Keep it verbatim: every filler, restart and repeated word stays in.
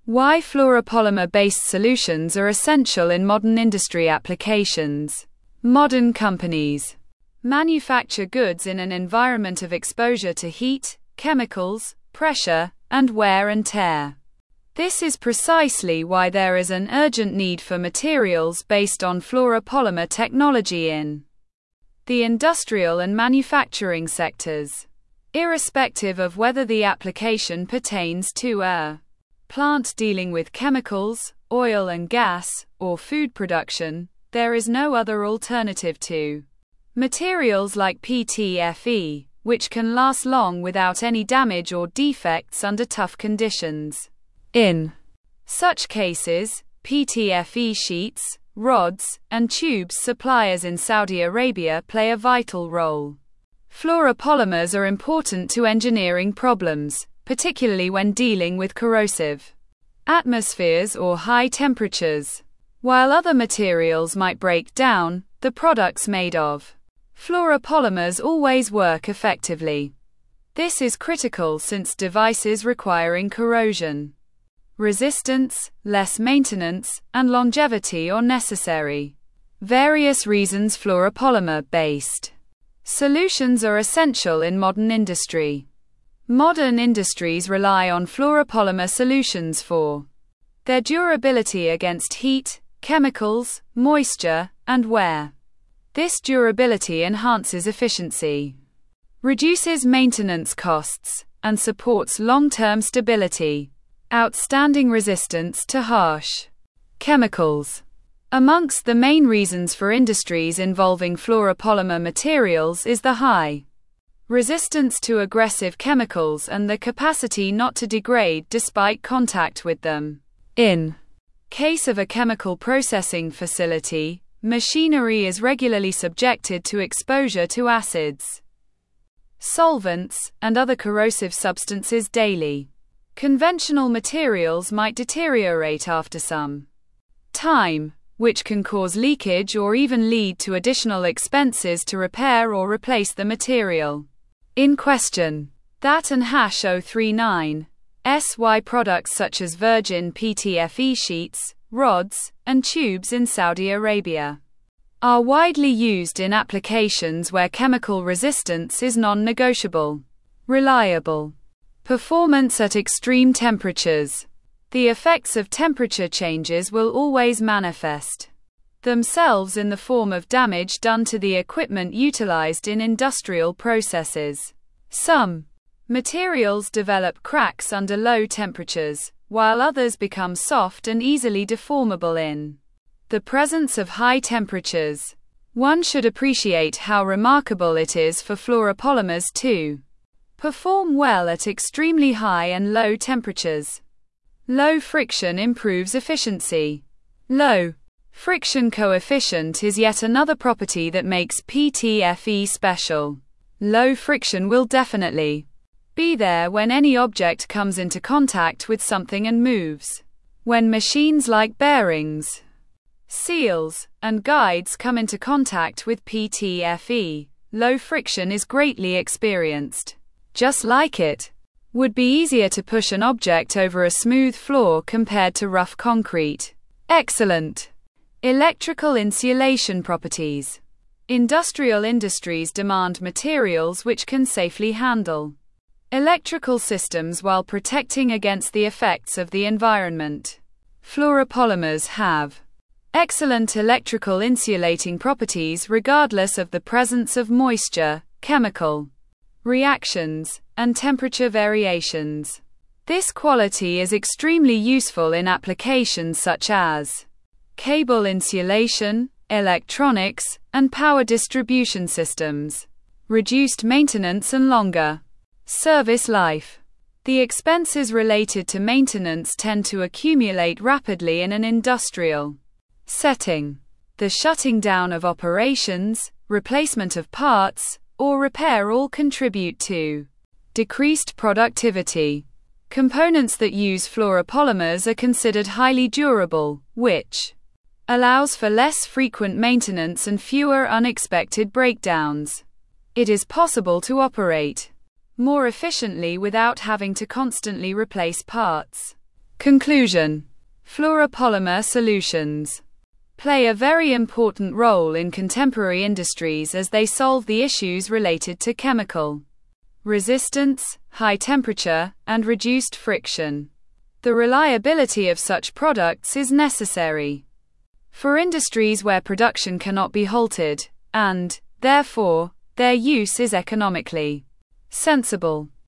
Why fluoropolymer-based solutions are essential in modern industry applications. Modern companies manufacture goods in an environment of exposure to heat, chemicals, pressure, and wear and tear. This is precisely why there is an urgent need for materials based on fluoropolymer technology in the industrial and manufacturing sectors. Irrespective of whether the application pertains to a plant dealing with chemicals, oil and gas, or food production, there is no other alternative to materials like P T F E, which can last long without any damage or defects under tough conditions. In such cases, P T F E sheets, rods, and tubes suppliers in Saudi Arabia play a vital role. Fluoropolymers are important to engineering problems, particularly when dealing with corrosive atmospheres or high temperatures. While other materials might break down, the products made of fluoropolymers always work effectively. This is critical since devices requiring corrosion resistance, less maintenance, and longevity are necessary. Various reasons fluoropolymer-based solutions are essential in modern industry. Modern industries rely on fluoropolymer solutions for their durability against heat, chemicals, moisture, and wear. This durability enhances efficiency, reduces maintenance costs, and supports long-term stability. Outstanding resistance to harsh chemicals. Amongst the main reasons for industries involving fluoropolymer materials is the high resistance to aggressive chemicals and the capacity not to degrade despite contact with them. In case of a chemical processing facility, machinery is regularly subjected to exposure to acids, solvents, and other corrosive substances daily. Conventional materials might deteriorate after some time, which can cause leakage or even lead to additional expenses to repair or replace the material in question. That and H zero three nine S Y products such as virgin P T F E sheets, rods, and tubes in Saudi Arabia are widely used in applications where chemical resistance is non-negotiable. Reliable performance at extreme temperatures. The effects of temperature changes will always manifest themselves in the form of damage done to the equipment utilized in industrial processes. Some materials develop cracks under low temperatures, while others become soft and easily deformable in the presence of high temperatures. One should appreciate how remarkable it is for fluoropolymers to perform well at extremely high and low temperatures. Low friction improves efficiency. Low friction coefficient is yet another property that makes P T F E special. Low friction will definitely be there when any object comes into contact with something and moves. When machines like bearings, seals, and guides come into contact with P T F E, low friction is greatly experienced. Just like it would be easier to push an object over a smooth floor compared to rough concrete. Excellent electrical insulation properties. Industrial industries demand materials which can safely handle electrical systems while protecting against the effects of the environment. Fluoropolymers have excellent electrical insulating properties regardless of the presence of moisture, chemical reactions, and temperature variations. This quality is extremely useful in applications such as cable insulation, electronics, and power distribution systems. Reduced maintenance and longer service life. The expenses related to maintenance tend to accumulate rapidly in an industrial setting. The shutting down of operations, replacement of parts, or repair all contribute to decreased productivity. Components that use fluoropolymers are considered highly durable, which allows for less frequent maintenance and fewer unexpected breakdowns. It is possible to operate more efficiently without having to constantly replace parts. Conclusion. Fluoropolymer solutions play a very important role in contemporary industries as they solve the issues related to chemical resistance, high temperature, and reduced friction. The reliability of such products is necessary for industries where production cannot be halted, and, therefore, their use is economically sensible.